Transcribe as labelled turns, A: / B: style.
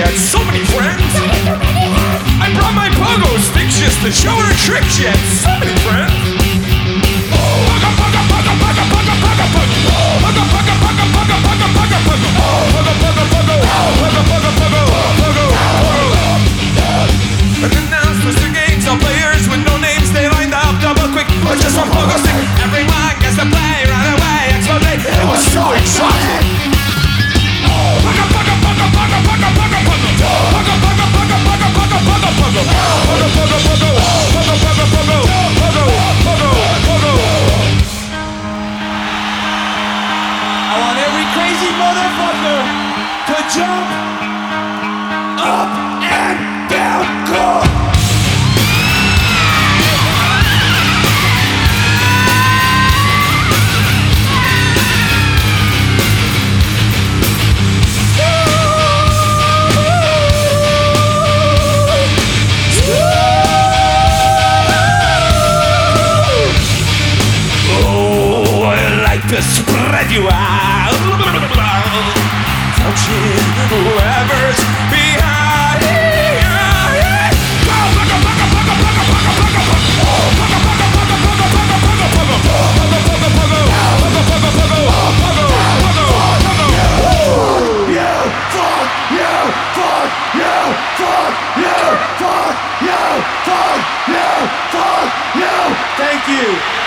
A: yet. So many friends. I brought my pogo sticks just to show her tricks yet. So many friends. And announcements to games of players with no names. They lined up double quick with just one pogo stick. Everyone gets to play right away. Explode. It was so exciting.
B: I want every crazy motherfucker to jump up and down. Go!
A: To spread you out, touching whoever's behind.
B: Thank you.